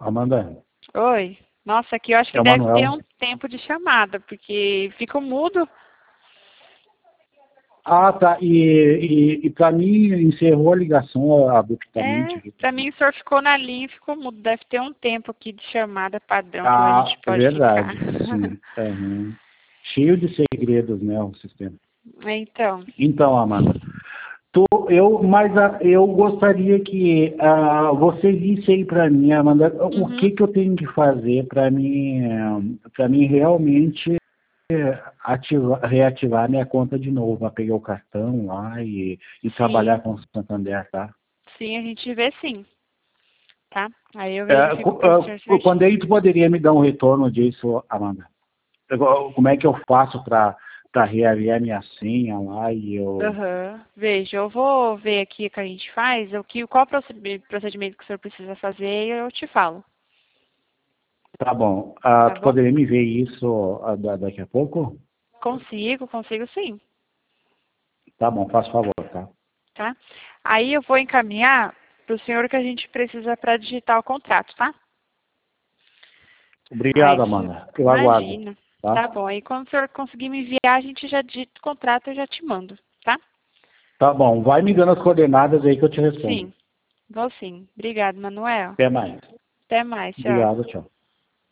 Amanda. Oi. Nossa, aqui eu acho É que o deve ter Manuel. um tempo de chamada, porque fica mudo. Ah, tá. E para mim encerrou a ligação abruptamente É, aqui. pra mim o senhor ficou na linha e ficou mudo. Deve ter um tempo aqui de chamada padrão que a Ah, gente é pode ficar. verdade. Sim. Aham. Cheio de segredos, né, o sistema. Então. Então, Amanda, eu gostaria que você visse aí para mim, Amanda, o Uhum. que eu tenho que fazer para mim realmente reativar minha conta de novo, para pegar o cartão lá e trabalhar Sim. com o Santander, tá? Sim, a gente vê sim, tá? Aí eu É, verifico pro senhor quando certinho. aí tu poderia me dar um retorno disso, Amanda? Como é que eu faço para reaver a minha senha lá e eu... Aham. Veja, eu vou ver aqui o que a gente faz, qual procedimento que o senhor precisa fazer e eu te falo, Tá bom. tá Tu bom? poderia me ver isso daqui a pouco? Consigo sim, Tá bom, faz favor, tá? tá? Aí eu vou encaminhar pro senhor o que a gente precisa para digitar o contrato, tá? Aí, Obrigado, Amanda. Eu aguardo, imagina. tá? Tá bom. Aí quando o senhor conseguir me enviar, a gente já digita o contrato e eu já te mando, tá? Tá bom, vai me dando as coordenadas aí que eu te respondo. Sim, vou sim. Obrigado, Manuel. Até mais. Até mais, tchau. Obrigado, tchau.